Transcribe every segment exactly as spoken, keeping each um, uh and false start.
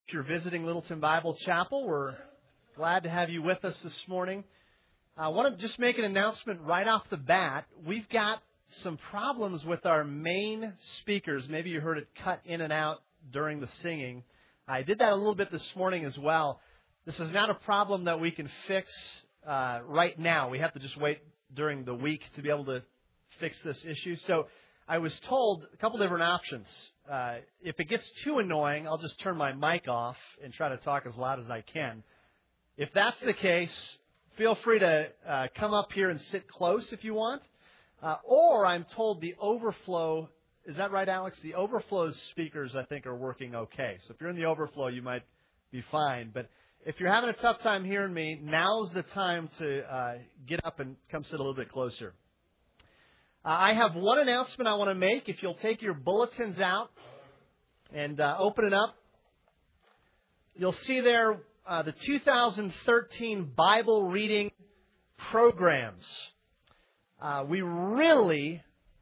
If you're visiting Littleton Bible Chapel, we're glad to have you with us this morning. I want to just make an announcement right off the bat. We've got some problems with our main speakers. Maybe you heard it cut in and out during the singing. I did that a little bit this morning as well. This is not a problem that we can fix uh, right now. We have to just wait during the week to be able to fix this issue. So I was told a couple different options. Uh, if it gets too annoying, I'll just turn my mic off and try to talk as loud as I can. If that's the case, feel free to uh, come up here and sit close if you want. Uh, or I'm told the overflow, is that right, Alex? The overflow speakers, I think, are working okay. So if you're in the overflow, you might be fine. But if you're having a tough time hearing me, now's the time to uh, get up and come sit a little bit closer. Uh, I have one announcement I want to make. If you'll take your bulletins out and uh, open it up, you'll see there uh, the two thousand thirteen Bible reading programs. Uh, we really,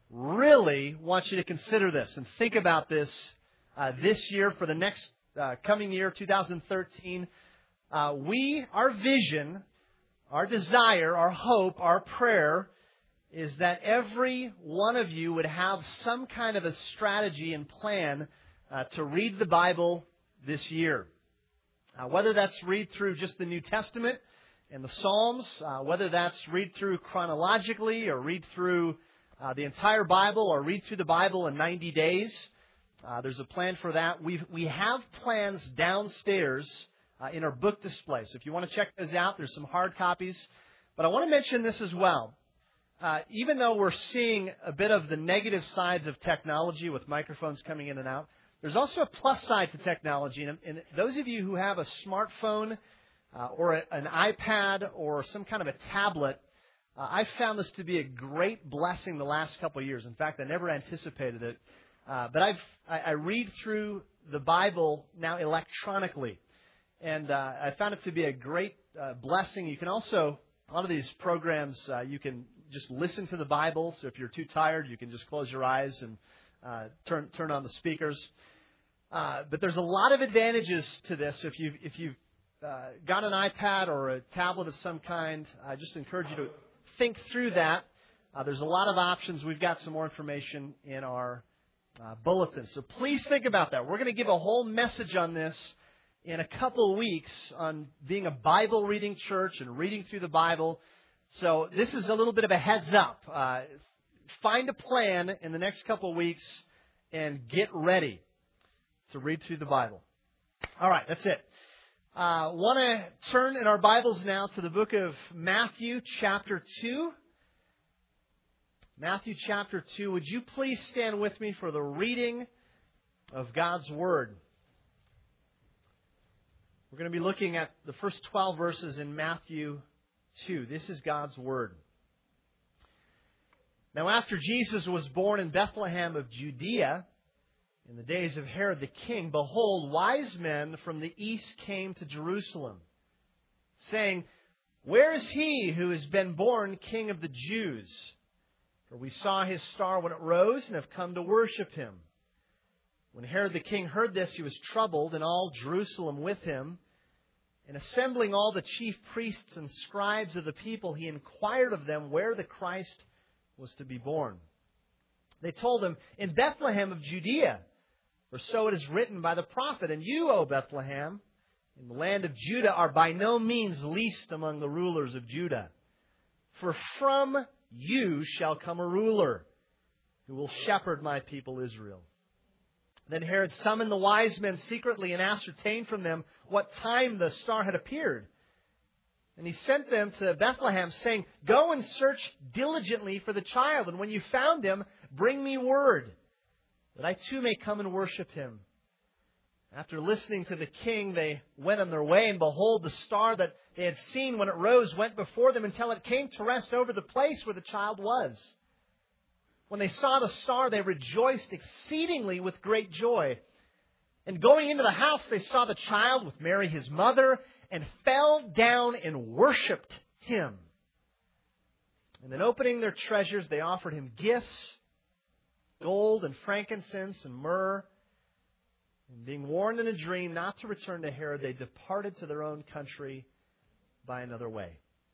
really want you to consider this and think about this uh, this year for the next uh, coming year, two thousand thirteen. Uh, we, our vision, our desire, our hope, our prayer is that every one of you would have some kind of a strategy and plan uh, to read the Bible this year. Uh, whether that's read through just the New Testament and the Psalms, uh, whether that's read through chronologically or read through uh, the entire Bible or read through the Bible in ninety days. Uh, there's a plan for that. We we have plans downstairs uh, in our book display. So if you want to check those out, there's some hard copies. But I want to mention this as well. Uh, even though we're seeing a bit of the negative sides of technology with microphones coming in and out, there's also a plus side to technology. And, and those of you who have a smartphone uh, or a, an iPad or some kind of a tablet, uh, I've found this to be a great blessing the last couple of years. In fact, I never anticipated it. Uh, but I've I, I read through the Bible now electronically. And uh, I found it to be a great uh, blessing. You can also, a lot of these programs, uh, you can just listen to the Bible. So if you're too tired, you can just close your eyes and uh, turn turn on the speakers. Uh, but there's a lot of advantages to this. If you've, if you've uh, got an iPad or a tablet of some kind, I just encourage you to think through that. Uh, there's a lot of options. We've got some more information in our uh, bulletin. So please think about that. We're going to give a whole message on this in a couple of weeks on being a Bible reading church and reading through the Bible. So this is a little bit of a heads up. Uh, find a plan in the next couple of weeks and get ready to read through the Bible. All right, that's it. I uh, want to turn in our Bibles now to the book of Matthew chapter two. Matthew chapter two. Would you please stand with me for the reading of God's Word? We're going to be looking at the first twelve verses in Matthew two. This is God's Word. Now, after Jesus was born in Bethlehem of Judea, in the days of Herod the king, behold, wise men from the east came to Jerusalem, saying, "Where is he who has been born King of the Jews? For we saw his star when it rose and have come to worship him." When Herod the king heard this, he was troubled, and all Jerusalem with him. And assembling all the chief priests and scribes of the people, he inquired of them where the Christ was to be born. They told him, "In Bethlehem of Judea, for so it is written by the prophet, and you, O Bethlehem, in the land of Judah, are by no means least among the rulers of Judah. For from you shall come a ruler who will shepherd my people Israel." Then Herod summoned the wise men secretly and ascertained from them what time the star had appeared. And he sent them to Bethlehem, saying, "Go and search diligently for the child, and when you found him, bring me word, that I too may come and worship him." After listening to the king, they went on their way, and behold, the star that they had seen when it rose went before them until it came to rest over the place where the child was. When they saw the star, they rejoiced exceedingly with great joy. And going into the house, they saw the child with Mary his mother, and fell down and worshipped him. And then opening their treasures, they offered him gifts, gold and frankincense and myrrh. And being warned in a dream not to return to Herod, they departed to their own country by another way.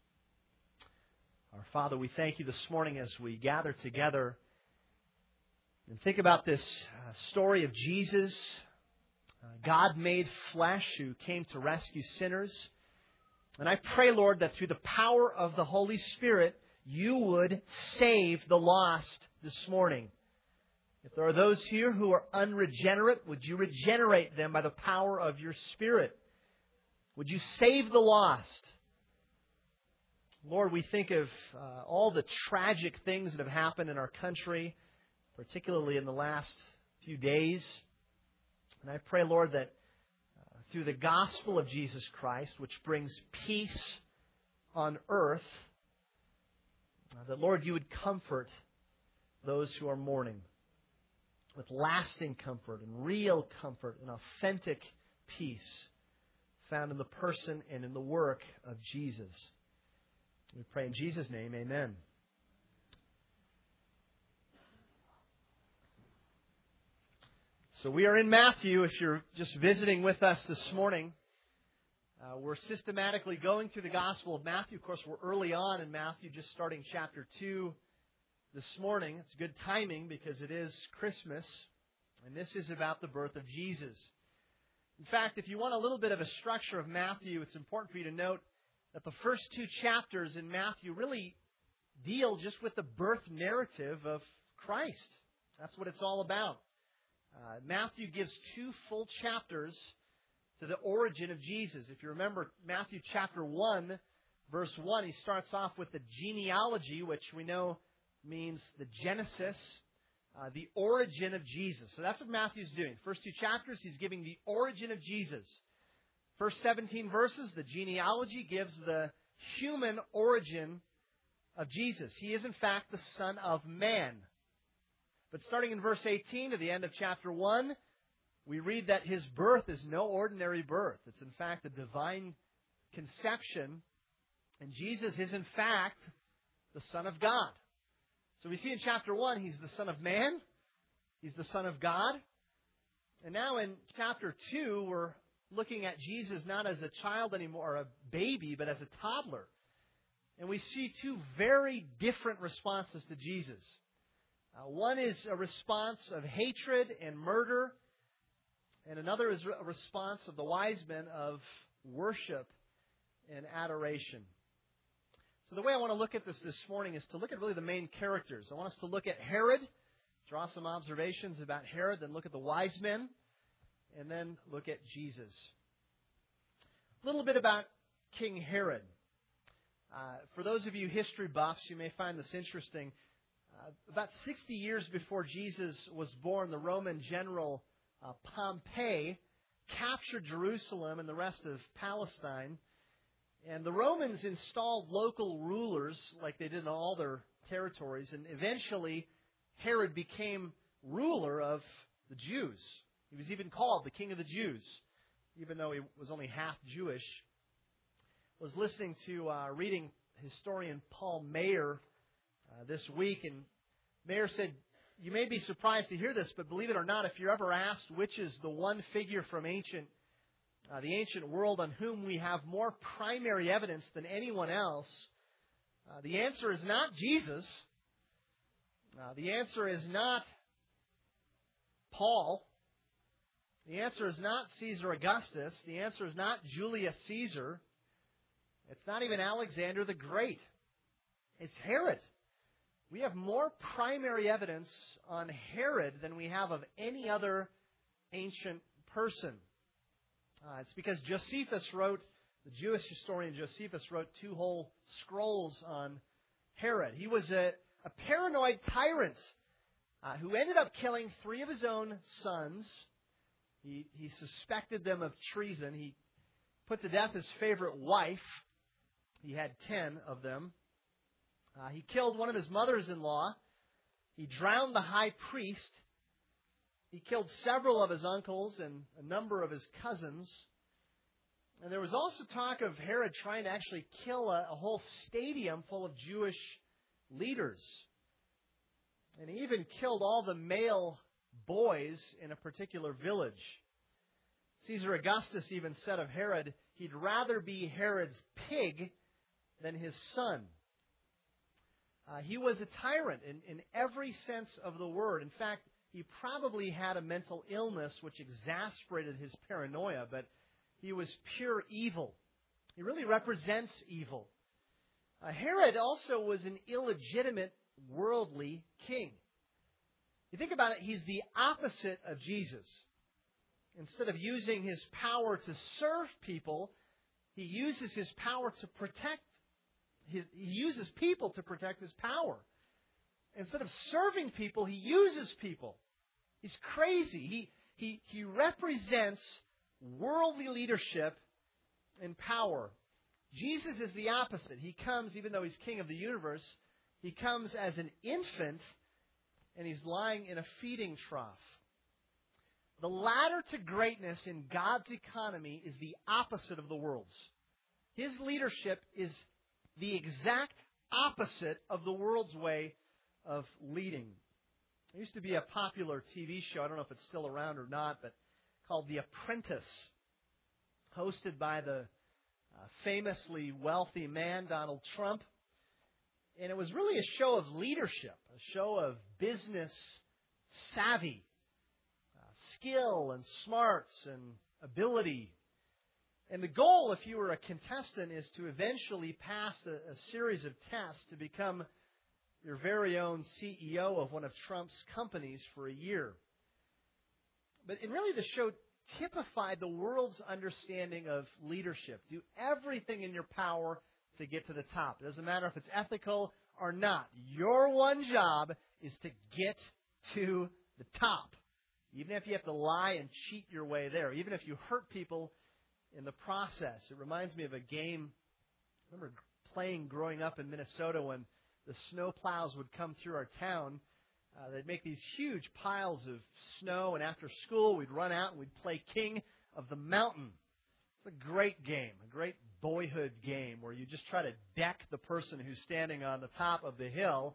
Our Father, we thank you this morning as we gather together and think about this uh, story of Jesus, uh, God made flesh, who came to rescue sinners. And I pray, Lord, that through the power of the Holy Spirit, you would save the lost this morning. If there are those here who are unregenerate, would you regenerate them by the power of your Spirit? Would you save the lost? Lord, we think of uh, all the tragic things that have happened in our country, particularly in the last few days. And I pray, Lord, that uh, through the gospel of Jesus Christ, which brings peace on earth, uh, that, Lord, you would comfort those who are mourning with lasting comfort and real comfort and authentic peace found in the person and in the work of Jesus. We pray in Jesus' name, amen. So we are in Matthew. If you're just visiting with us this morning, uh, we're systematically going through the Gospel of Matthew. Of course, we're early on in Matthew, just starting chapter two this morning. It's good timing because it is Christmas, and this is about the birth of Jesus. In fact, if you want a little bit of a structure of Matthew, it's important for you to note that the first two chapters in Matthew really deal just with the birth narrative of Christ. That's what it's all about. Uh, Matthew gives two full chapters to the origin of Jesus. If you remember Matthew chapter one, verse one, he starts off with the genealogy, which we know means the Genesis, uh, the origin of Jesus. So that's what Matthew's doing. First two chapters, he's giving the origin of Jesus. First seventeen verses, the genealogy gives the human origin of Jesus. He is, in fact, the Son of Man. But starting in verse eighteen to the end of chapter one, we read that his birth is no ordinary birth. It's, in fact, a divine conception. And Jesus is, in fact, the Son of God. So we see in chapter one, he's the Son of Man. He's the Son of God. And now in chapter two, we're looking at Jesus not as a child anymore, or a baby, but as a toddler. And we see two very different responses to Jesus. Uh, one is a response of hatred and murder, and another is a response of the wise men of worship and adoration. So the way I want to look at this this morning is to look at really the main characters. I want us to look at Herod, draw some observations about Herod, then look at the wise men, and then look at Jesus. A little bit about King Herod. Uh, for those of you history buffs, you may find this interesting. Uh, about sixty years before Jesus was born, the Roman general uh, Pompey captured Jerusalem and the rest of Palestine. And the Romans installed local rulers like they did in all their territories. And eventually, Herod became ruler of the Jews. He was even called the King of the Jews, even though he was only half Jewish. I was listening to, uh, reading historian Paul Maier uh, this week, and Maier said, you may be surprised to hear this, but believe it or not, if you're ever asked which is the one figure from ancient Uh, the ancient world on whom we have more primary evidence than anyone else, uh, the answer is not Jesus. Uh, the answer is not Paul. The answer is not Caesar Augustus. The answer is not Julius Caesar. It's not even Alexander the Great. It's Herod. We have more primary evidence on Herod than we have of any other ancient person. Uh, it's because Josephus wrote, the Jewish historian Josephus wrote two whole scrolls on Herod. He was a, a paranoid tyrant uh, who ended up killing three of his own sons. He, he suspected them of treason. He put to death his favorite wife. He had ten of them. Uh, he killed one of his mothers-in-law. He drowned the high priest. He killed several of his uncles and a number of his cousins. And there was also talk of Herod trying to actually kill a, a whole stadium full of Jewish leaders. And he even killed all the male boys in a particular village. Caesar Augustus even said of Herod, he'd rather be Herod's pig than his son. Uh, he was a tyrant in, in every sense of the word. In fact, he probably had a mental illness which exasperated his paranoia, but he was pure evil. He really represents evil. Uh, Herod also was an illegitimate worldly king. You think about it, he's the opposite of Jesus. Instead of using his power to serve people, he uses his power to protect his, he uses people to protect his power. Instead of serving people, he uses people. He's crazy. He, he, he represents worldly leadership and power. Jesus is the opposite. He comes, even though he's king of the universe, he comes as an infant, and he's lying in a feeding trough. The ladder to greatness in God's economy is the opposite of the world's. His leadership is the exact opposite of the world's way of leading. There used to be a popular T V show, I don't know if it's still around or not, but called The Apprentice, hosted by the uh, famously wealthy man, Donald Trump. And it was really a show of leadership, a show of business savvy, uh, skill and smarts and ability. And the goal, if you were a contestant, is to eventually pass a, a series of tests to become your very own C E O of one of Trump's companies for a year. But and really the show typified the world's understanding of leadership. Do everything in your power to get to the top. It doesn't matter if it's ethical or not. Your one job is to get to the top. Even if you have to lie and cheat your way there. Even if you hurt people in the process. It reminds me of a game I remember playing growing up in Minnesota when the snow plows would come through our town. Uh, they'd make these huge piles of snow, and after school we'd run out and we'd play King of the Mountain. It's a great game, a great boyhood game where you just try to deck the person who's standing on the top of the hill.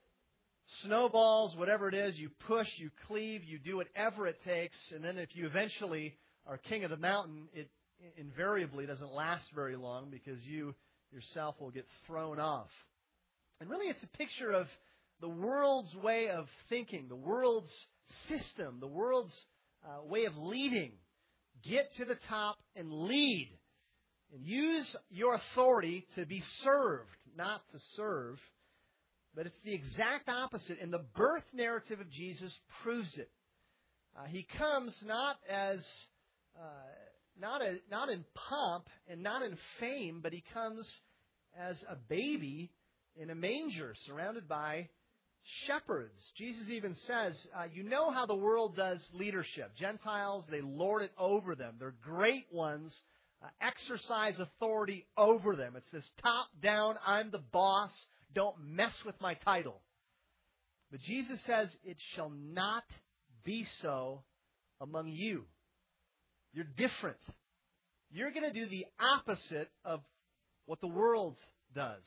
Snowballs, whatever it is, you push, you cleave, you do whatever it takes, and then if you eventually are king of the mountain, it invariably doesn't last very long because you yourself will get thrown off. And really it's a picture of the world's way of thinking, the world's system, the world's uh, way of leading. Get to the top and lead. And use your authority to be served, not to serve. But it's the exact opposite, and the birth narrative of Jesus proves it. Uh, he comes not as uh, not a, not in pomp and not in fame, but he comes as a baby in a manger, surrounded by shepherds. Jesus even says, uh, you know how the world does leadership. Gentiles, they lord it over them. They're great ones, uh, exercise authority over them. It's this top-down, I'm the boss, don't mess with my title. But Jesus says, it shall not be so among you. You're different. You're going to do the opposite of what the world does.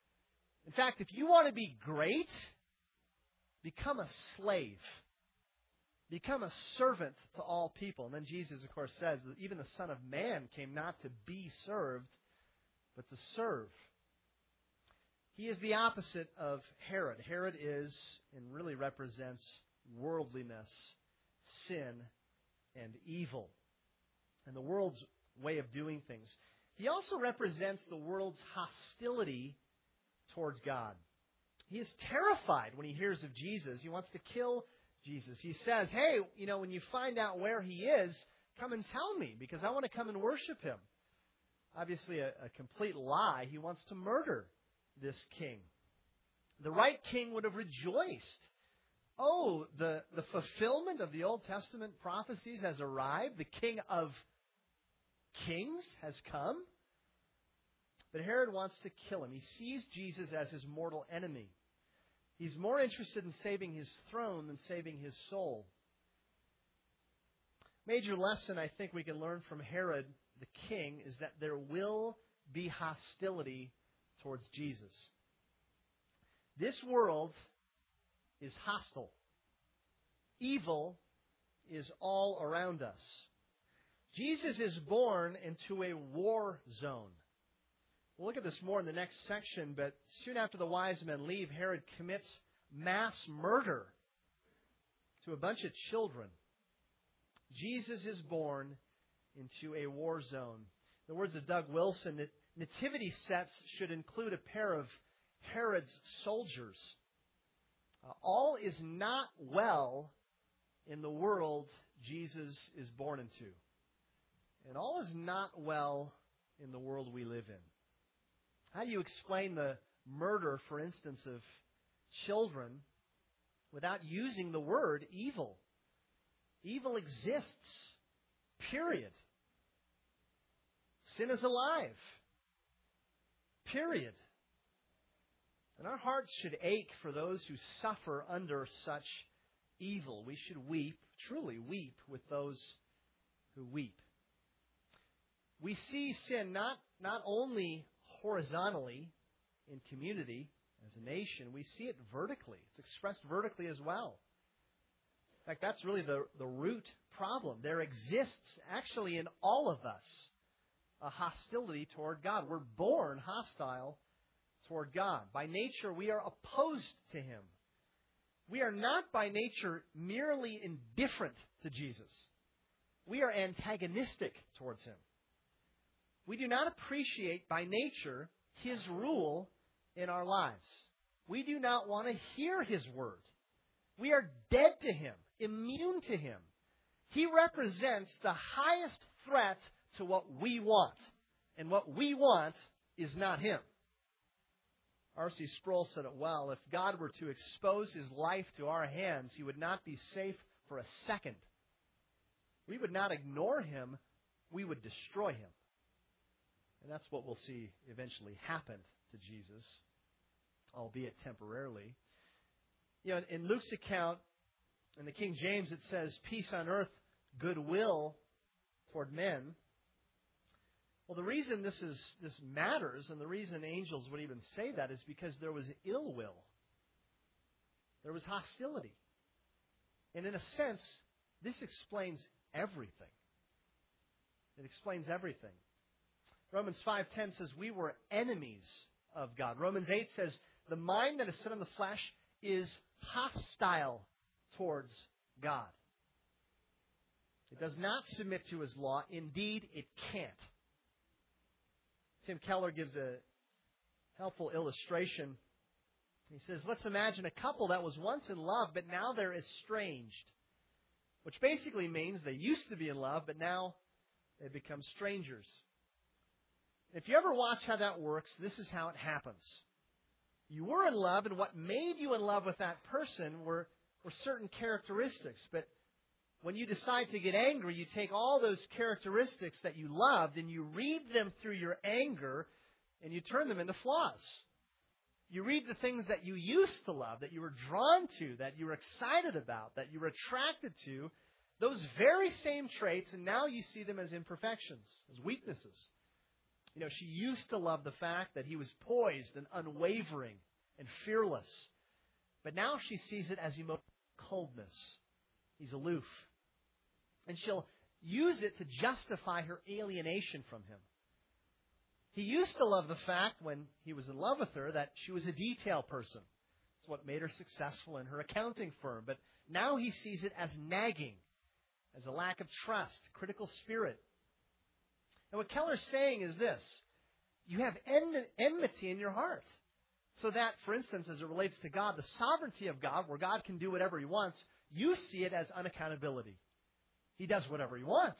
In fact, if you want to be great, become a slave. Become a servant to all people. And then Jesus, of course, says that even the Son of Man came not to be served, but to serve. He is the opposite of Herod. Herod is and really represents worldliness, sin, and evil, and the world's way of doing things. He also represents the world's hostility towards God. He is terrified when he hears of Jesus. He wants to kill Jesus. He says, hey, you know, when you find out where he is, come and tell me, because I want to come and worship him. Obviously a, a complete lie. He wants to murder this king. The right king would have rejoiced. Oh, the, the fulfillment of the Old Testament prophecies has arrived. The King of Kings has come. But Herod wants to kill him. He sees Jesus as his mortal enemy. He's more interested in saving his throne than saving his soul. Major lesson I think we can learn from Herod the king is that there will be hostility towards Jesus. This world is hostile. Evil is all around us. Jesus is born into a war zone. We'll look at this more in the next section, but soon after the wise men leave, Herod commits mass murder to a bunch of children. Jesus is born into a war zone. In the words of Doug Wilson, nativity sets should include a pair of Herod's soldiers. Uh, all is not well in the world Jesus is born into. And all is not well in the world we live in. How do you explain the murder, for instance, of children without using the word evil? Evil exists, period. Sin is alive, period. And our hearts should ache for those who suffer under such evil. We should weep, truly weep, with those who weep. We see sin not, not only horizontally in community as a nation, we see it vertically. It's expressed vertically as well. In fact, that's really the, the root problem. There exists actually in all of us a hostility toward God. We're born hostile toward God. By nature, we are opposed to Him. We are not by nature merely indifferent to Jesus. We are antagonistic towards Him. We do not appreciate by nature His rule in our lives. We do not want to hear His word. We are dead to Him, immune to Him. He represents the highest threat to what we want. And what we want is not Him. R C Sproul said it well. If God were to expose His life to our hands, He would not be safe for a second. We would not ignore Him. We would destroy Him. And that's what we'll see eventually happen to Jesus, albeit temporarily. You know, in Luke's account, in the King James, it says, peace on earth, goodwill toward men. Well, the reason this is this matters, and the reason angels would even say that, is because there was ill will. There was hostility. And in a sense, this explains everything. It explains everything. Romans five ten says we were enemies of God. Romans eight says the mind that is set on the flesh is hostile towards God. It does not submit to His law. Indeed, it can't. Tim Keller gives a helpful illustration. He says, let's imagine a couple that was once in love, but now they're estranged. Which basically means they used to be in love, but now they become strangers. If you ever watch how that works, this is how it happens. You were in love, and what made you in love with that person were, were certain characteristics. But when you decide to get angry, you take all those characteristics that you loved and you read them through your anger and you turn them into flaws. You read the things that you used to love, that you were drawn to, that you were excited about, that you were attracted to, those very same traits, and now you see them as imperfections, as weaknesses. You know, she used to love the fact that he was poised and unwavering and fearless. But now she sees it as emotional coldness. He's aloof. And she'll use it to justify her alienation from him. He used to love the fact, when he was in love with her, that she was a detail person. It's what made her successful in her accounting firm. But now he sees it as nagging, as a lack of trust, critical spirit. And what Keller's saying is this: you have en- enmity in your heart. So that, for instance, as it relates to God, the sovereignty of God, where God can do whatever He wants, you see it as unaccountability. He does whatever He wants.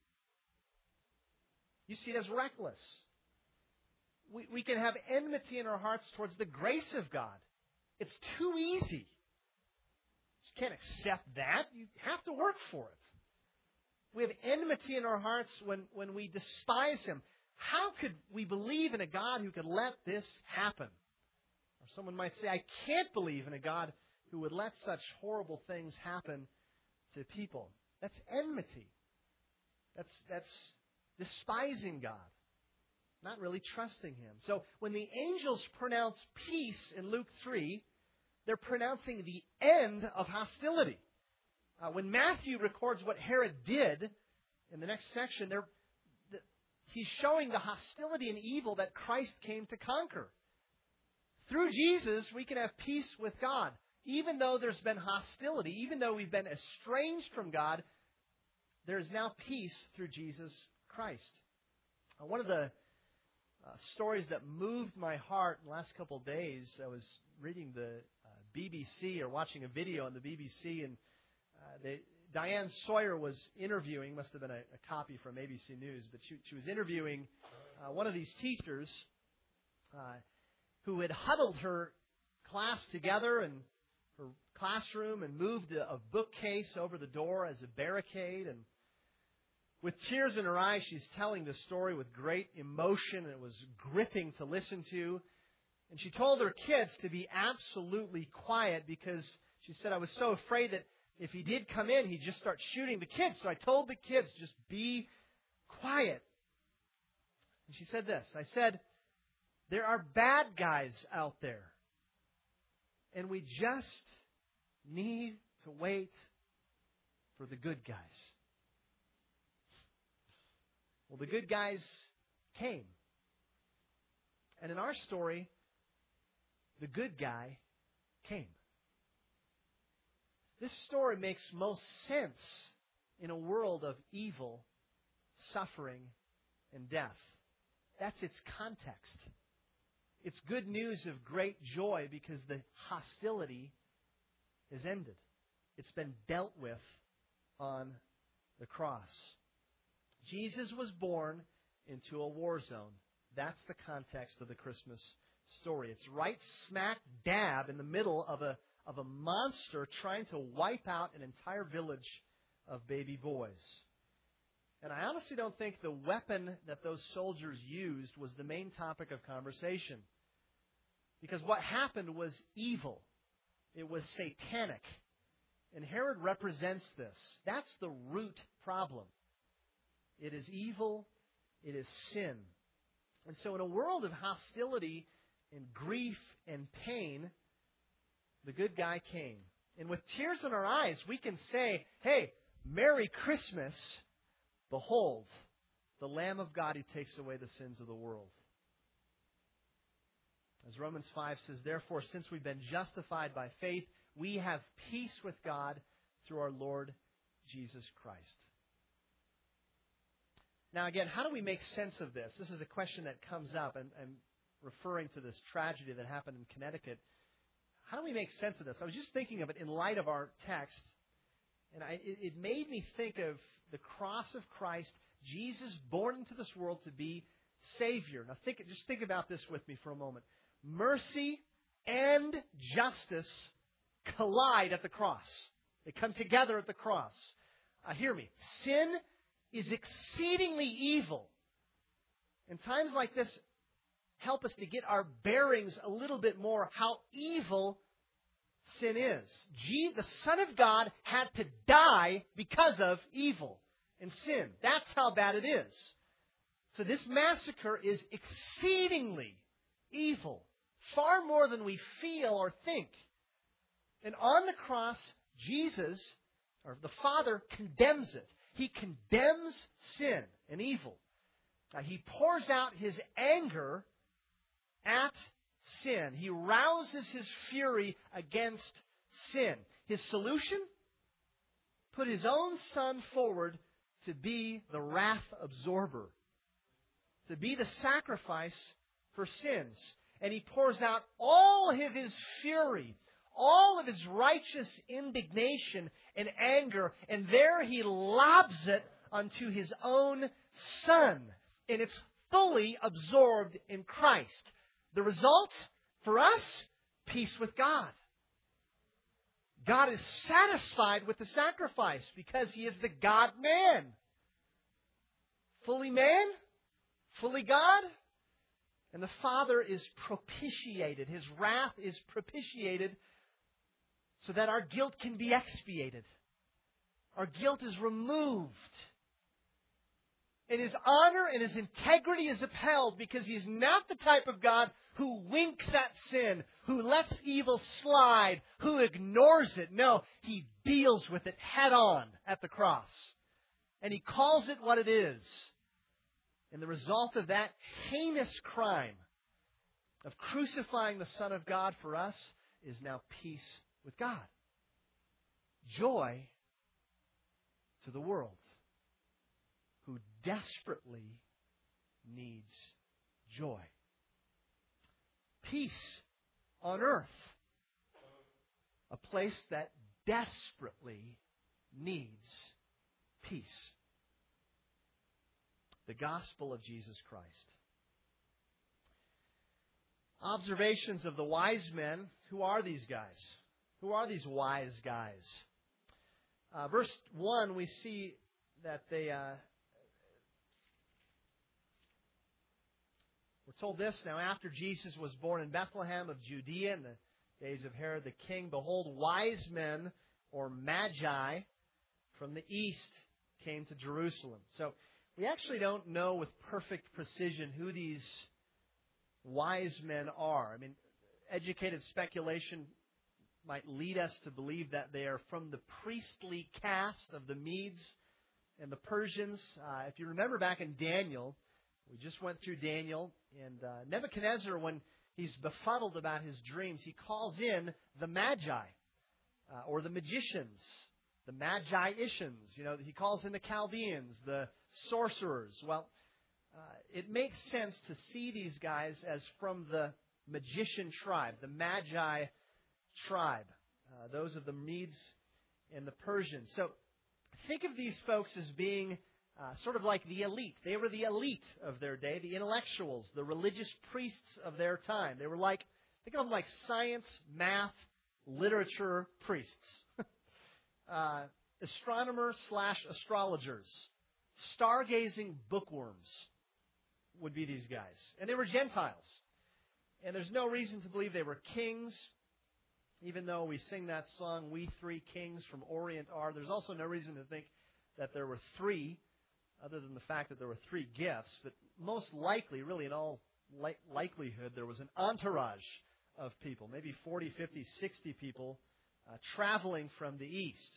You see it as reckless. We, we can have enmity in our hearts towards the grace of God. It's too easy. You can't accept that. You have to work for it. We have enmity in our hearts when, when we despise Him. How could we believe in a God who could let this happen? Or someone might say, I can't believe in a God who would let such horrible things happen to people. That's enmity. That's, that's despising God. Not really trusting Him. So when the angels pronounce peace in Luke three, they're pronouncing the end of hostility. Uh, when Matthew records what Herod did in the next section, they're, the, he's showing the hostility and evil that Christ came to conquer. Through Jesus, we can have peace with God. Even though there's been hostility, even though we've been estranged from God, there is now peace through Jesus Christ. Uh, one of the uh, stories that moved my heart in the last couple of days, I was reading the uh, B B C or watching a video on the B B C, and uh, they, Diane Sawyer was interviewing, must have been a, a copy from A B C News, but she, she was interviewing uh, one of these teachers uh, who had huddled her class together and her classroom and moved a, a bookcase over the door as a barricade. And with tears in her eyes, she's telling the story with great emotion, and it was gripping to listen to. And she told her kids to be absolutely quiet because she said, I was so afraid that if he did come in, he'd just start shooting the kids. So I told the kids, just be quiet. And she said this, I said, there are bad guys out there. And we just need to wait for the good guys. Well, the good guys came. And in our story, the good guy came. This story makes most sense in a world of evil, suffering, and death. That's its context. It's good news of great joy because the hostility is ended. It's been dealt with on the cross. Jesus was born into a war zone. That's the context of the Christmas story. It's right smack dab in the middle of a, of a monster trying to wipe out an entire village of baby boys. And I honestly don't think the weapon that those soldiers used was the main topic of conversation. Because what happened was evil. It was satanic. And Herod represents this. That's the root problem. It is evil. It is sin. And so in a world of hostility and grief and pain, the good guy came. And with tears in our eyes, we can say, hey, Merry Christmas. Behold, the Lamb of God who takes away the sins of the world. As Romans five says, therefore, since we've been justified by faith, we have peace with God through our Lord Jesus Christ. Now again, how do we make sense of this? This is a question that comes up, and I'm referring to this tragedy that happened in Connecticut. How do we make sense of this? I was just thinking of it in light of our text, and I, it, it made me think of the cross of Christ, Jesus born into this world to be Savior. Now think, just think about this with me for a moment. Mercy and justice collide at the cross. They come together at the cross. Uh, hear me. Sin is exceedingly evil. And times like this help us to get our bearings a little bit more how evil sin is. Gee, the Son of God had to die because of evil and sin. That's how bad it is. So this massacre is exceedingly evil, far more than we feel or think. And on the cross, Jesus, or the Father, condemns it. He condemns sin and evil. Now, He pours out His anger at sin. He rouses His fury against sin. His solution? Put His own Son forward to be the wrath absorber, to be the sacrifice for sins. And He pours out all of His fury, all of His righteous indignation and anger, and there He lobs it unto His own Son. And it's fully absorbed in Christ. The result for us, peace with God. God is satisfied with the sacrifice because He is the God-man. Fully man, fully God. And the Father is propitiated. His wrath is propitiated so that our guilt can be expiated. Our guilt is removed. And His honor and His integrity is upheld because He is not the type of God who winks at sin, who lets evil slide, who ignores it. No, He deals with it head on at the cross. and he calls it what it is. And the result of that heinous crime of crucifying the Son of God for us is now peace with God. Joy to the world who desperately needs joy. Peace on earth, a place that desperately needs peace. The gospel of Jesus Christ. Observations of the wise men. Who are these guys? Who are these wise guys? Uh, verse one, we see that they... Uh, we're told this, now after Jesus was born in Bethlehem of Judea in the days of Herod the king, behold, wise men, or magi, from the east came to Jerusalem. So we actually don't know with perfect precision who these wise men are. I mean, educated speculation might lead us to believe that they are from the priestly caste of the Medes and the Persians. Uh, if you remember back in Daniel, we just went through Daniel, and uh, Nebuchadnezzar, when he's befuddled about his dreams, he calls in the Magi, uh, or the magicians, the Magi-Ishans. You know, he calls in the Chaldeans, the sorcerers. Well, uh, it makes sense to see these guys as from the magician tribe, the Magi tribe, uh, those of the Medes and the Persians. So think of these folks as being uh, sort of like the elite. They were the elite of their day, the intellectuals, the religious priests of their time. They were like, think of them like science, math, literature priests. uh, astronomers slash astrologers, stargazing bookworms would be these guys. And they were Gentiles. And there's no reason to believe they were kings. Even though we sing that song, We Three Kings from Orient Are, there's also no reason to think that there were three, other than the fact that there were three gifts. But most likely, really in all li- likelihood, there was an entourage of people, maybe forty, fifty, sixty people uh, traveling from the east.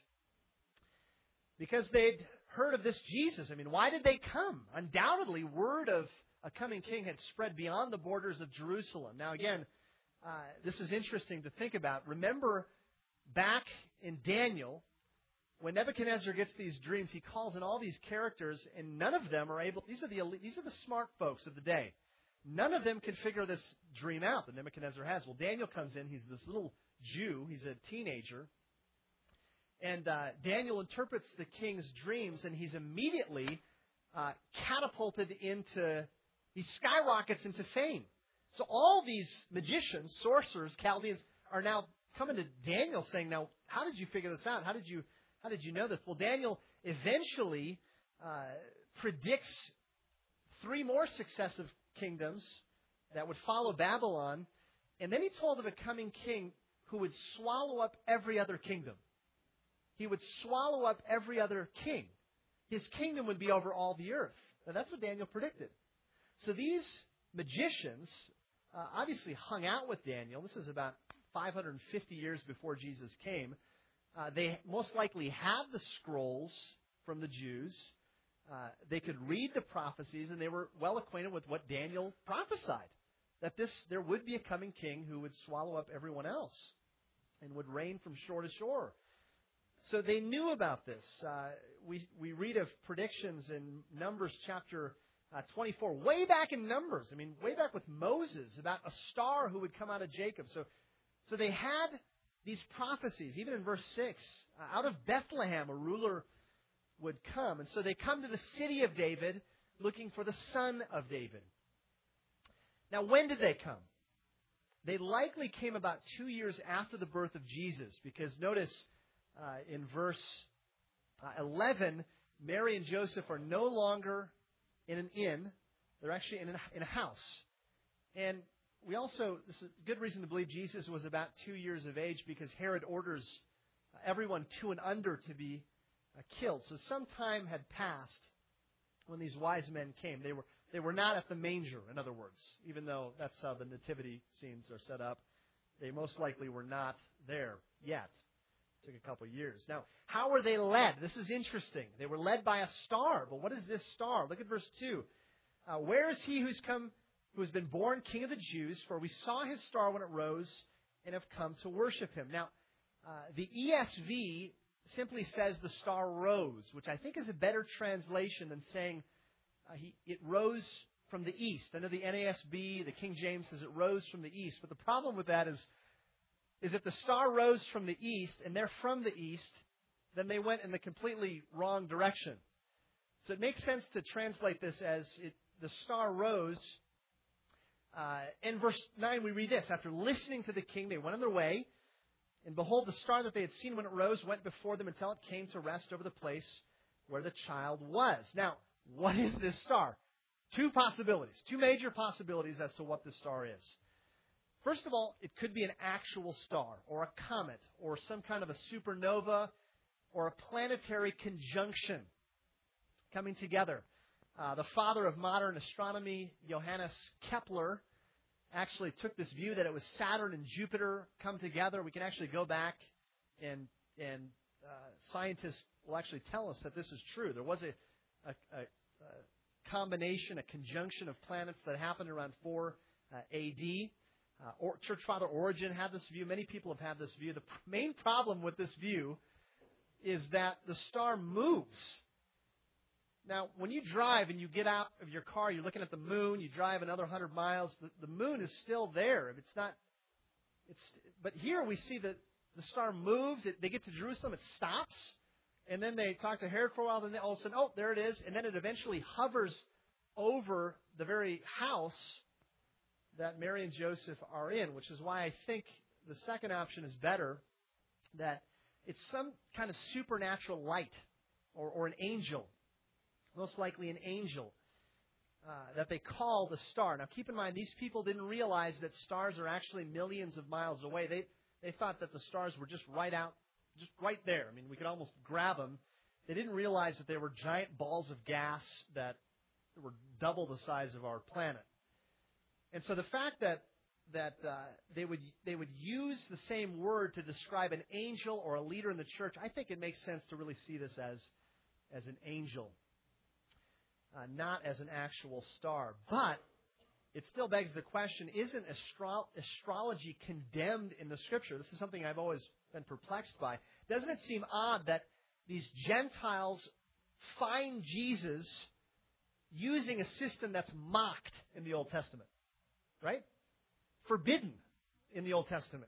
Because they'd heard of this Jesus. I mean, why did they come? Undoubtedly, word of a coming king had spread beyond the borders of Jerusalem. Now again, uh, this is interesting to think about. Remember back in Daniel, when Nebuchadnezzar gets these dreams, he calls in all these characters, and none of them are able, these are the elite, these are the smart folks of the day. None of them can figure this dream out that Nebuchadnezzar has. Well, Daniel comes in, he's this little Jew, he's a teenager, and uh, Daniel interprets the king's dreams, and he's immediately uh, catapulted into, he skyrockets into fame. So all these magicians, sorcerers, Chaldeans are now coming to Daniel saying, now, how did you figure this out? How did you how did you know this? Well, Daniel eventually uh, predicts three more successive kingdoms that would follow Babylon. And then he told of a coming king who would swallow up every other kingdom. He would swallow up every other king. His kingdom would be over all the earth. Now, that's what Daniel predicted. So these magicians uh, obviously hung out with Daniel. This is about five hundred fifty years before Jesus came. Uh, they most likely had the scrolls from the Jews. Uh, they could read the prophecies, and they were well acquainted with what Daniel prophesied, that this there would be a coming king who would swallow up everyone else and would reign from shore to shore. So they knew about this. Uh, we we read of predictions in Numbers chapter uh, twenty-four, way back in Numbers. I mean, way back with Moses, about a star who would come out of Jacob. So, so they had these prophecies. Even in verse six, uh, out of Bethlehem, a ruler would come. And so they come to the city of David, looking for the son of David. Now, when did they come? They likely came about two years after the birth of Jesus, because notice, Uh, in verse uh, eleven, Mary and Joseph are no longer in an inn. They're actually in a, in a house. And we also, this is a good reason to believe Jesus was about two years of age, because Herod orders everyone two and under to be uh, killed. So some time had passed when these wise men came. They were they were not at the manger, in other words, even though that's how the nativity scenes are set up. They most likely were not there yet. Took a couple years. Now, how were they led? This is interesting. They were led by a star. But what is this star? Look at verse two. Uh, Where is he who's come, who has been born King of the Jews? For we saw his star when it rose and have come to worship him. Now, uh, the E S V simply says the star rose, which I think is a better translation than saying uh, he, it rose from the east. I know the N A S B, the King James says it rose from the east. But the problem with that is is if the star rose from the east, and they're from the east, then they went in the completely wrong direction. So it makes sense to translate this as it, the star rose. Uh, in verse nine, we read this. After listening to the king, they went on their way. And behold, the star that they had seen when it rose went before them until it came to rest over the place where the child was. Now, what is this star? Two possibilities, two major possibilities as to what this star is. First of all, it could be an actual star or a comet or some kind of a supernova or a planetary conjunction coming together. Uh, the father of modern astronomy, Johannes Kepler, actually took this view that it was Saturn and Jupiter come together. We can actually go back and and uh, scientists will actually tell us that this is true. There was a, a, a, a combination, a conjunction of planets that happened around four uh, A D. Uh, or, Church Father Origen had this view. Many people have had this view. The pr- main problem with this view is that the star moves. Now, when you drive and you get out of your car, you're looking at the moon, you drive another one hundred miles, the, the moon is still there. It's not, it's, but here we see that the star moves, it, they get to Jerusalem, it stops, and then they talk to Herod for a while, then all of a sudden, oh, there it is, and then it eventually hovers over the very house that Mary and Joseph are in, which is why I think the second option is better, that it's some kind of supernatural light or, or an angel, most likely an angel, uh, that they call the star. Now, keep in mind, these people didn't realize that stars are actually millions of miles away. They they thought that the stars were just right out, just right there. I mean, we could almost grab them. They didn't realize that they were giant balls of gas that were double the size of our planet. And so the fact that that uh, they would they would use the same word to describe an angel or a leader in the church, I think it makes sense to really see this as as an angel, uh, not as an actual star. But it still begs the question: isn't astro- astrology condemned in the Scripture? This is something I've always been perplexed by. Doesn't it seem odd that these Gentiles find Jesus using a system that's mocked in the Old Testament? Right? Forbidden in the Old Testament.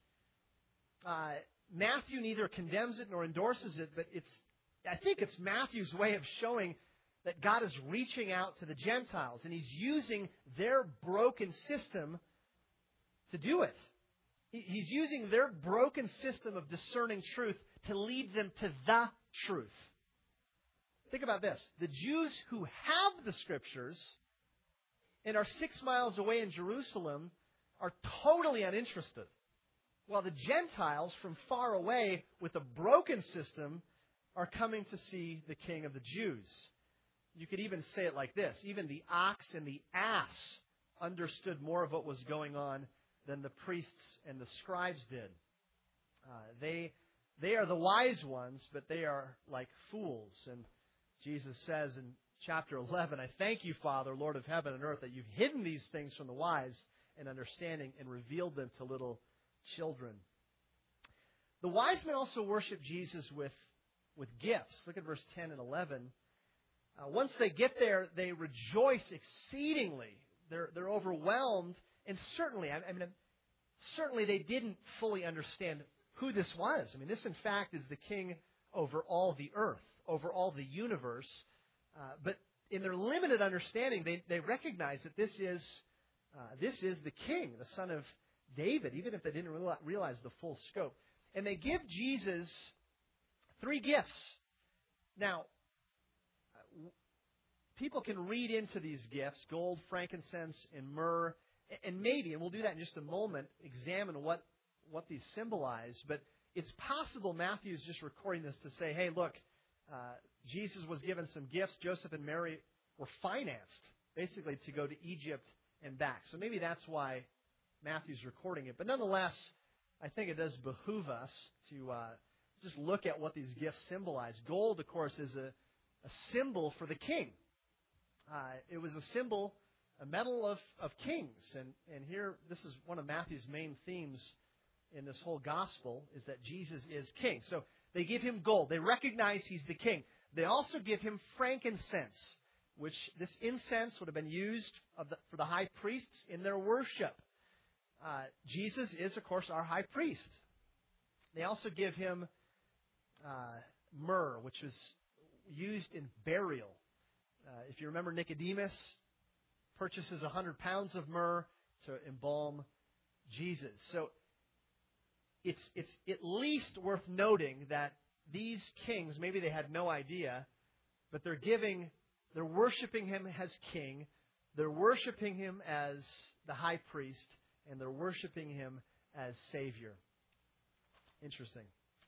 Uh, Matthew neither condemns it nor endorses it, but it's I think it's Matthew's way of showing that God is reaching out to the Gentiles, and He's using their broken system to do it. He, he's using their broken system of discerning truth to lead them to the truth. Think about this. The Jews who have the Scriptures and are six miles away in Jerusalem are totally uninterested. While the Gentiles from far away with a broken system are coming to see the King of the Jews. You could even say it like this. Even the ox and the ass understood more of what was going on than the priests and the scribes did. Uh, they, they are the wise ones, but they are like fools. And Jesus says in Chapter eleven, I thank you, Father, Lord of heaven and earth, that you've hidden these things from the wise and understanding and revealed them to little children. The wise men also worship Jesus with, with gifts. Look at verse ten and eleven. Uh, once they get there, they rejoice exceedingly. They're, they're overwhelmed. And certainly, I, I mean, certainly they didn't fully understand who this was. I mean, this, in fact, is the king over all the earth, over all the universe. Uh, but in their limited understanding, they, they recognize that this is uh, this is the king, the son of David, even if they didn't realize the full scope. And they give Jesus three gifts. Now, people can read into these gifts, gold, frankincense, and myrrh, and maybe, and we'll do that in just a moment, examine what, what these symbolize. But it's possible Matthew's just recording this to say, hey, look, uh, Jesus was given some gifts. Joseph and Mary were financed, basically, to go to Egypt and back. So maybe that's why Matthew's recording it. But nonetheless, I think it does behoove us to uh, just look at what these gifts symbolize. Gold, of course, is a, a symbol for the king. Uh, it was a symbol, a metal of, of kings. And, and here, this is one of Matthew's main themes in this whole gospel, is that Jesus is king. So they give him gold. They recognize he's the king. They also give him frankincense, which this incense would have been used of the, for the high priests in their worship. Uh, Jesus is, of course, our high priest. They also give him uh, myrrh, which was used in burial. Uh, if you remember, Nicodemus purchases one hundred pounds of myrrh to embalm Jesus. So it's it's at least worth noting that these kings, maybe they had no idea, but they're giving, they're worshiping him as king, they're worshiping him as the high priest, and they're worshiping him as Savior. Interesting.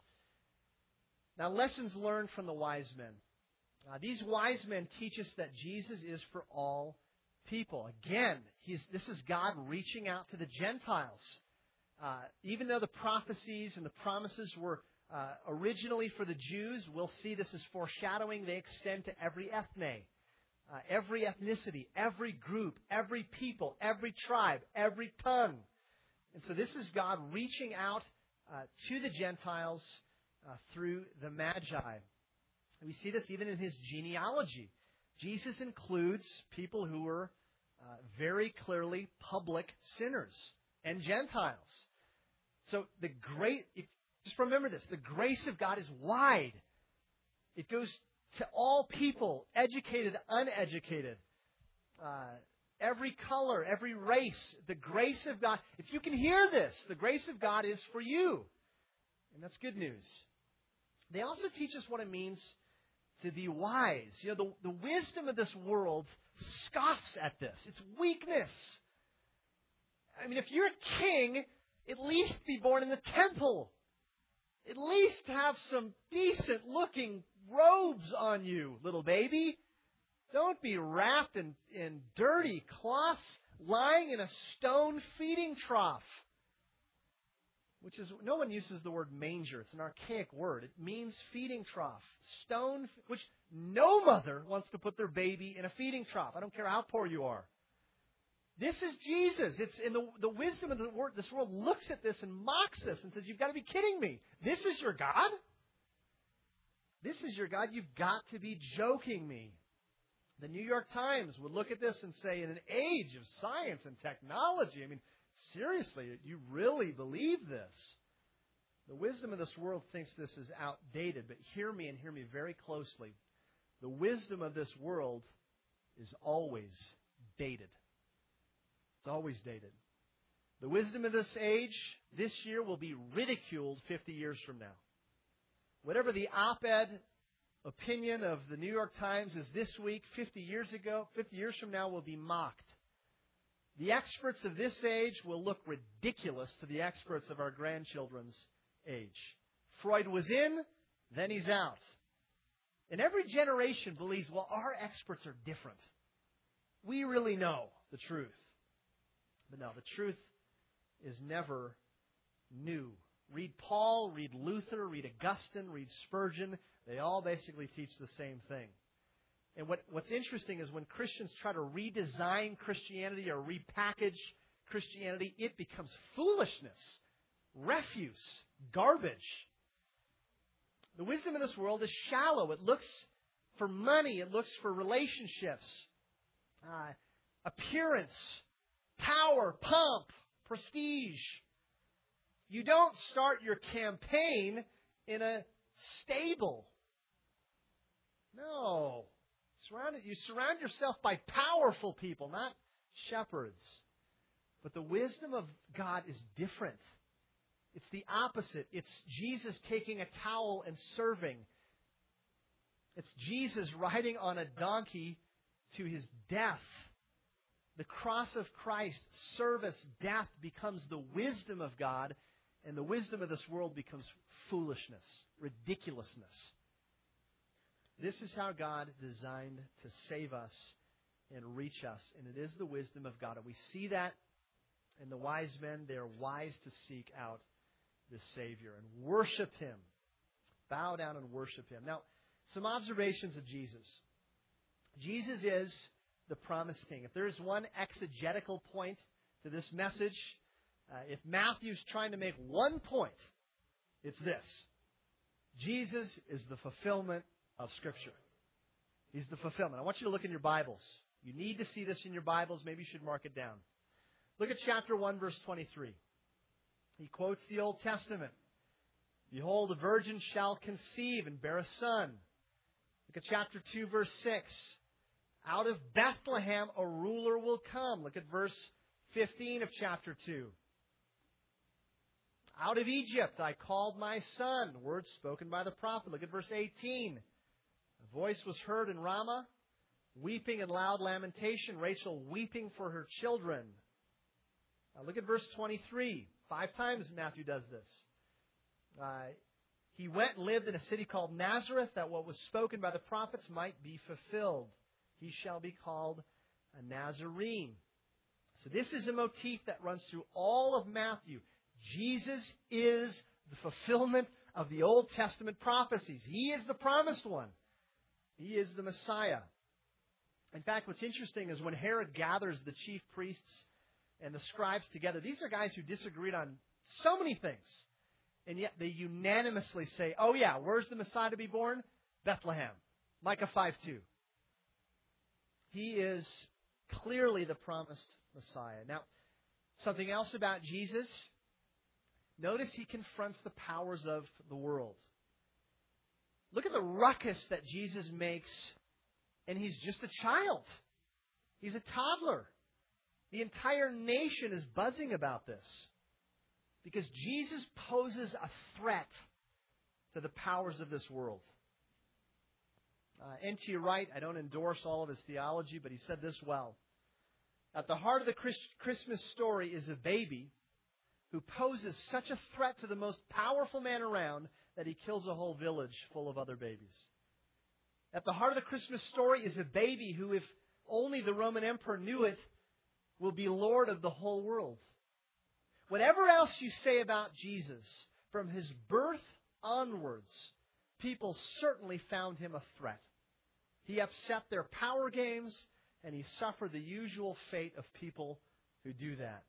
Now, lessons learned from the wise men. Uh, these wise men teach us that Jesus is for all people. Again, he's, this is God reaching out to the Gentiles. Uh, even though the prophecies and the promises were uh, originally for the Jews, we'll see this as foreshadowing. They extend to every ethne, uh, every ethnicity, every group, every people, every tribe, every tongue. And so this is God reaching out uh, to the Gentiles uh, through the Magi. We see this even in his genealogy. Jesus includes people who were uh, very clearly public sinners and Gentiles. So the great, if, just remember this, the grace of God is wide. It goes to all people, educated, uneducated, uh, every color, every race. The grace of God, if you can hear this, the grace of God is for you. And that's good news. They also teach us what it means to be wise. You know, the, the wisdom of this world scoffs at this. It's weakness. I mean, if you're a king, at least be born in the temple. At least have some decent looking robes on you, little baby. Don't be wrapped in, in dirty cloths, lying in a stone feeding trough. Which is, no one uses the word manger. It's an archaic word. It means feeding trough. Stone, which no mother wants to put their baby in a feeding trough. I don't care how poor you are. This is Jesus. It's in the, the wisdom of the world. This world looks at this and mocks this and says, you've got to be kidding me. This is your God? This is your God? You've got to be joking me. The New York Times would look at this and say, in an age of science and technology, I mean, seriously, you really believe this? The wisdom of this world thinks this is outdated, but hear me and hear me very closely. The wisdom of this world is always dated. It's always dated. The wisdom of this age, this year, will be ridiculed fifty years from now. Whatever the op-ed opinion of the New York Times is this week, fifty years ago, fifty years from now, will be mocked. The experts of this age will look ridiculous to the experts of our grandchildren's age. Freud was in, then he's out. And every generation believes, well, our experts are different. We really know the truth. But no, the truth is never new. Read Paul, read Luther, read Augustine, read Spurgeon. They all basically teach the same thing. And what, what's interesting is when Christians try to redesign Christianity or repackage Christianity, it becomes foolishness, refuse, garbage. The wisdom of this world is shallow. It looks for money. It looks for relationships, uh, appearance, power, pomp, prestige. You don't start your campaign in a stable. No. Surround, you surround yourself by powerful people, not shepherds. But the wisdom of God is different. It's the opposite. It's Jesus taking a towel and serving. It's Jesus riding on a donkey to his death. The cross of Christ, service, death, becomes the wisdom of God, and the wisdom of this world becomes foolishness, ridiculousness. This is how God designed to save us and reach us, and it is the wisdom of God. And we see that in the wise men. They are wise to seek out the Savior and worship Him. Bow down and worship Him. Now, some observations of Jesus. Jesus is the promised King. If there is one exegetical point to this message, uh, if Matthew's trying to make one point, it's this. Jesus is the fulfillment of Scripture. He's the fulfillment. I want you to look in your Bibles. You need to see this in your Bibles. Maybe you should mark it down. Look at chapter one, verse twenty-three. He quotes the Old Testament. Behold, a virgin shall conceive and bear a son. Look at chapter two, verse six. Out of Bethlehem a ruler will come. Look at verse fifteen of chapter two. Out of Egypt I called my son. Words spoken by the prophet. Look at verse eighteen. A voice was heard in Ramah, weeping and loud lamentation. Rachel weeping for her children. Now look at verse twenty-three. Five times Matthew does this. Uh, he went and lived in a city called Nazareth, that what was spoken by the prophets might be fulfilled. He shall be called a Nazarene. So this is a motif that runs through all of Matthew. Jesus is the fulfillment of the Old Testament prophecies. He is the promised one. He is the Messiah. In fact, what's interesting is when Herod gathers the chief priests and the scribes together, these are guys who disagreed on so many things. And yet they unanimously say, oh yeah, where's the Messiah to be born? Bethlehem. Micah five two. He is clearly the promised Messiah. Now, something else about Jesus. Notice He confronts the powers of the world. Look at the ruckus that Jesus makes, and He's just a child. He's a toddler. The entire nation is buzzing about this because Jesus poses a threat to the powers of this world. Uh, N T Wright, I don't endorse all of his theology, but he said this well. At the heart of the Christ- Christmas story is a baby who poses such a threat to the most powerful man around that he kills a whole village full of other babies. At the heart of the Christmas story is a baby who, if only the Roman emperor knew it, will be Lord of the whole world. Whatever else you say about Jesus, from His birth onwards, people certainly found Him a threat. He upset their power games, and He suffered the usual fate of people who do that.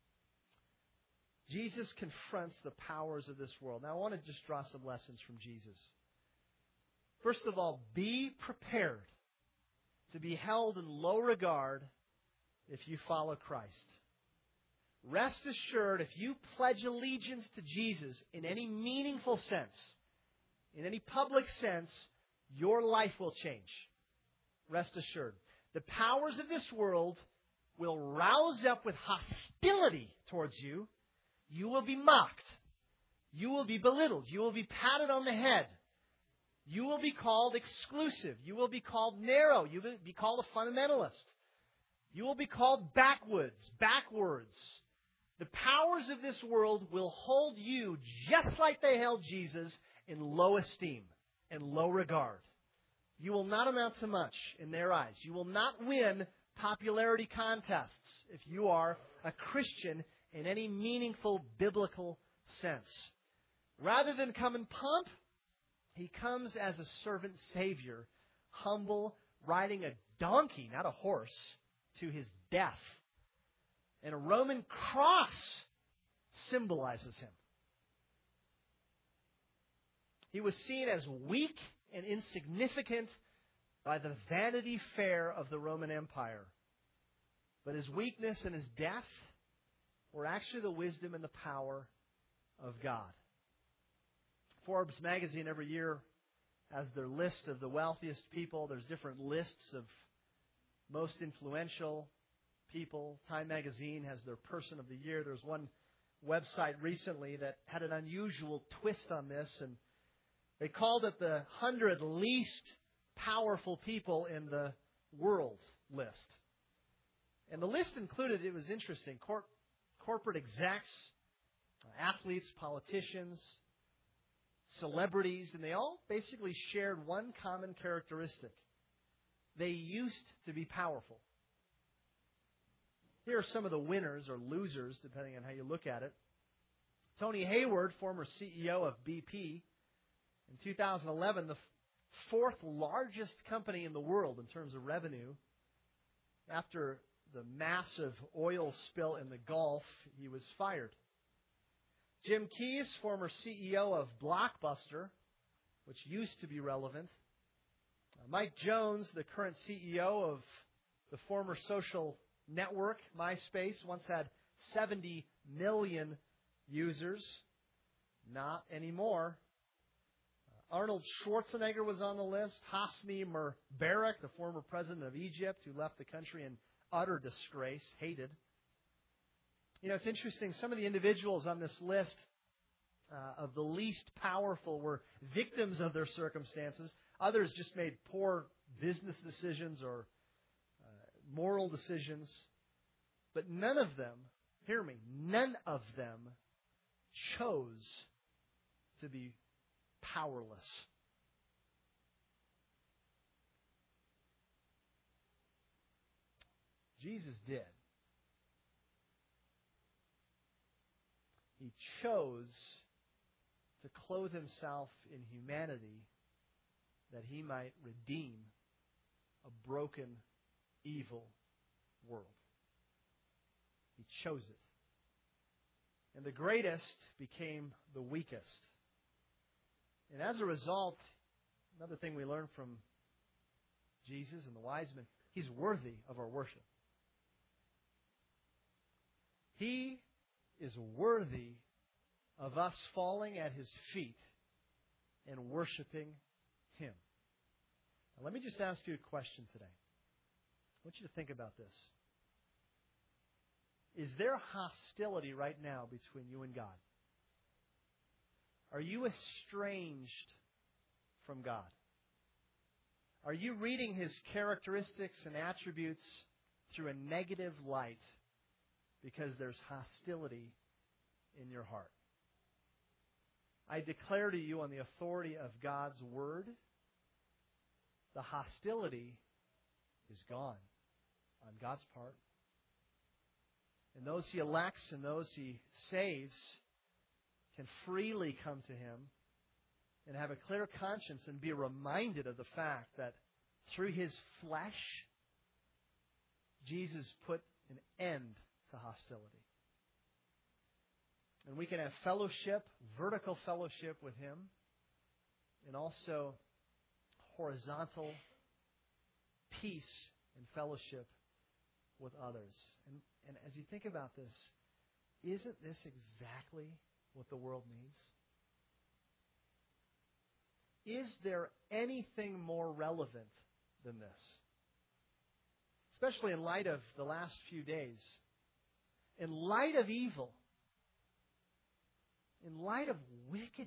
Jesus confronts the powers of this world. Now, I want to just draw some lessons from Jesus. First of all, be prepared to be held in low regard if you follow Christ. Rest assured, if you pledge allegiance to Jesus in any meaningful sense, in any public sense, your life will change. Rest assured. The powers of this world will rouse up with hostility towards you. You will be mocked. You will be belittled. You will be patted on the head. You will be called exclusive. You will be called narrow. You will be called a fundamentalist. You will be called backwoods, backwards. The powers of this world will hold you just like they held Jesus in low esteem and low regard. You will not amount to much in their eyes. You will not win popularity contests if you are a Christian in any meaningful biblical sense. Rather than come in pomp, He comes as a servant Savior, humble, riding a donkey, not a horse, to His death. And a Roman cross symbolizes Him. He was seen as weak and insignificant by the Vanity Fair of the Roman Empire. But His weakness and His death were actually the wisdom and the power of God. Forbes magazine every year has their list of the wealthiest people. There's different lists of most influential people. Time magazine has their person of the year. There's one website recently that had an unusual twist on this, and they called it the hundred least powerful people in the world list. And the list included, it was interesting, cor- corporate execs, athletes, politicians, celebrities, and they all basically shared one common characteristic. They used to be powerful. Here are some of the winners or losers, depending on how you look at it. Tony Hayward, former C E O of B P In two thousand eleven, the fourth largest company in the world in terms of revenue. After the massive oil spill in the Gulf, he was fired. Jim Keyes, former C E O of Blockbuster, which used to be relevant. Uh, Mike Jones, the current C E O of the former social network, MySpace, once had seventy million users. Not anymore. Uh, Arnold Schwarzenegger was on the list. Hosni Mubarak, the former president of Egypt, who left the country in utter disgrace, hated. You know, it's interesting. Some of the individuals on this list uh, of the least powerful were victims of their circumstances. Others just made poor business decisions or uh, moral decisions. But none of them, hear me, none of them chose to be powerless. Jesus did. He chose to clothe himself in humanity that he might redeem a broken, evil world. He chose it. And the greatest became the weakest. And as a result, another thing we learn from Jesus and the wise men, he's worthy of our worship. He is worthy of us falling at his feet and worshiping him. Now, let me just ask you a question today. I want you to think about this. Is there hostility right now between you and God? Are you estranged from God? Are you reading his characteristics and attributes through a negative light because there's hostility in your heart? I declare to you on the authority of God's Word, the hostility is gone on God's part. And those he elects and those he saves can freely come to him and have a clear conscience and be reminded of the fact that through his flesh, Jesus put an end to hostility. And we can have fellowship, vertical fellowship with him, and also horizontal peace and fellowship with others. And, and as you think about this, isn't this exactly what the world needs? Is there anything more relevant than this? Especially in light of the last few days. In light of evil. In light of wickedness.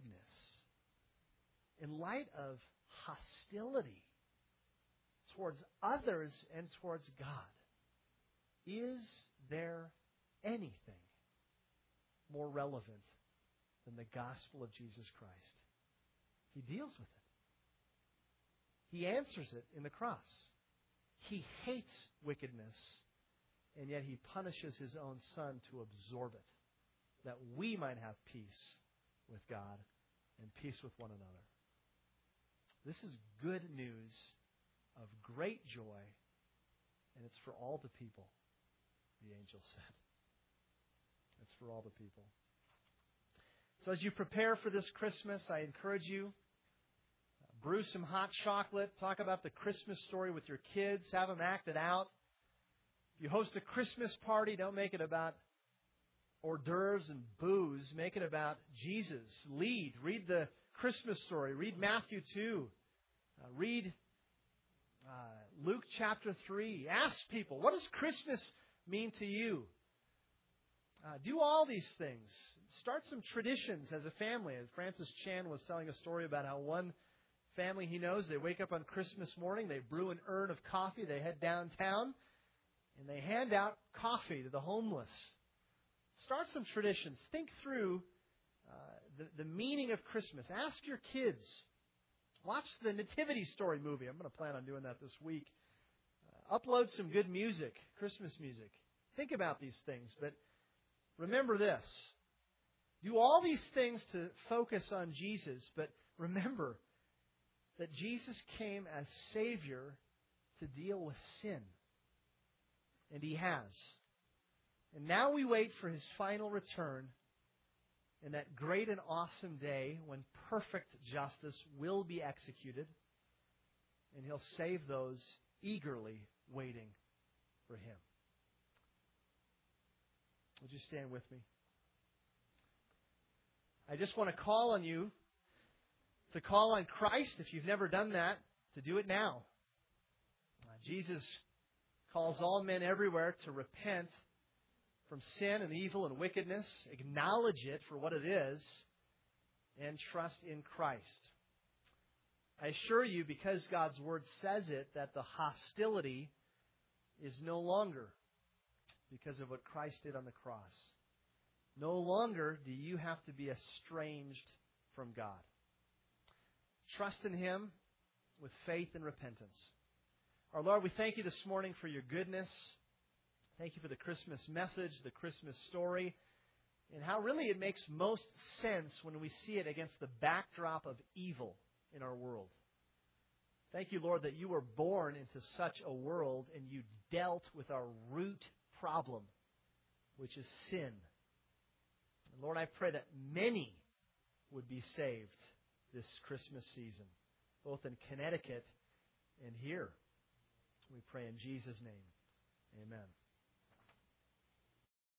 In light of hostility towards others and towards God. Is there anything more relevant than the gospel of Jesus Christ? He deals with it. He answers it in the cross. He hates wickedness, and yet he punishes his own Son to absorb it, that we might have peace with God and peace with one another. This is good news of great joy, and it's for all the people, the angel said. It's for all the people. So as you prepare for this Christmas, I encourage you, uh, brew some hot chocolate, talk about the Christmas story with your kids, have them act it out. If you host a Christmas party, don't make it about hors d'oeuvres and booze. Make it about Jesus. Lead. Read the Christmas story. Read Matthew two. Uh, read uh, Luke chapter three. Ask people, what does Christmas mean to you? Uh, do all these things. Start some traditions as a family. As Francis Chan was telling a story about how one family he knows, they wake up on Christmas morning, they brew an urn of coffee, they head downtown, and they hand out coffee to the homeless. Start some traditions. Think through uh, the, the meaning of Christmas. Ask your kids. Watch the Nativity Story movie. I'm going to plan on doing that this week. Uh, upload some good music, Christmas music. Think about these things, but remember this. Do all these things to focus on Jesus, but remember that Jesus came as Savior to deal with sin. And He has. And now we wait for His final return in that great and awesome day when perfect justice will be executed, and He'll save those eagerly waiting for Him. Would you stand with me? I just want to call on you to call on Christ, if you've never done that, to do it now. Uh, Jesus calls all men everywhere to repent from sin and evil and wickedness, acknowledge it for what it is, and trust in Christ. I assure you, because God's Word says it, that the hostility is no longer because of what Christ did on the cross. No longer do you have to be estranged from God. Trust in Him with faith and repentance. Our Lord, we thank You this morning for Your goodness. Thank You for the Christmas message, the Christmas story, and how really it makes most sense when we see it against the backdrop of evil in our world. Thank You, Lord, that You were born into such a world and You dealt with our root problem, which is sin. And Lord, I pray that many would be saved this Christmas season, both in Connecticut and here. We pray in Jesus' name. Amen.